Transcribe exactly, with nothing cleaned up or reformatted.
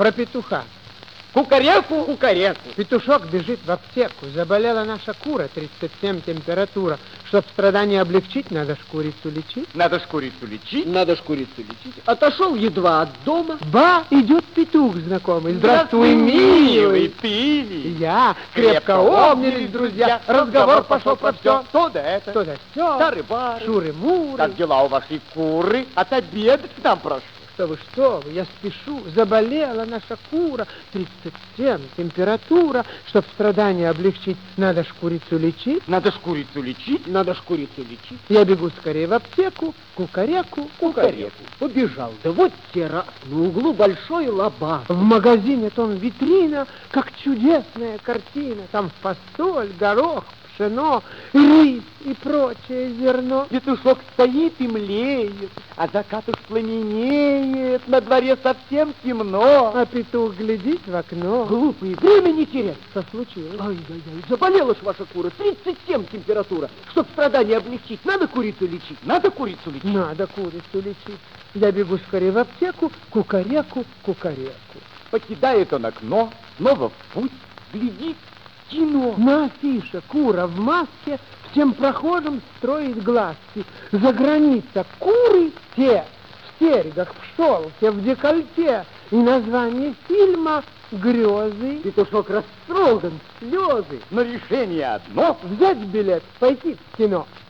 Про петуха. Кукареку, кукареку. Петушок бежит в аптеку. Заболела наша кура, тридцать семь температура. Чтоб страдания облегчить, надо ж курицу лечить. Надо ж курицу лечить. Надо ж курицу лечить. Отошел едва от дома. Ба, идет петух знакомый. Здравствуй, милый. Пили. Я. Крепко обнялись, друзья. Разговор пошел про все. То да это. То да все. Тары-бары. Шуры-муры. Как дела у вашей куры? От обеда к нам прошу. Что вы, что вы, я спешу, заболела наша кура, тридцать семь, температура, чтоб страдания облегчить, надо ж курицу лечить. Надо ж курицу лечить. Надо ж курицу лечить. Я бегу скорее в аптеку, кукареку, Кукареку. Побежал. Да вот те раз на углу большой лоба. В магазине том витрина, как чудесная картина, там фасоль, горох, пшено, рис и прочее зерно. Петушок стоит и млеет, а закат уж пламенеет, на дворе совсем темно. А петух глядит в окно. Глупые, время не терять. Что случилось? Ай-яй-яй, заболела ж ваша кура, тридцать семь температура. Чтоб страдания облегчить, надо курицу лечить. Надо курицу лечить. Надо курицу лечить. Я бегу скорее в аптеку, кукареку, кукареку. Покидает он окно, снова в путь, глядит. Кино. На афише кура в маске всем прохожим строит глазки. За граница куры те в серьгах, в шелке, в декольте. И название фильма «Грезы». Петушок растроган, слезы. Но решение одно. Взять билет, пойти в кино.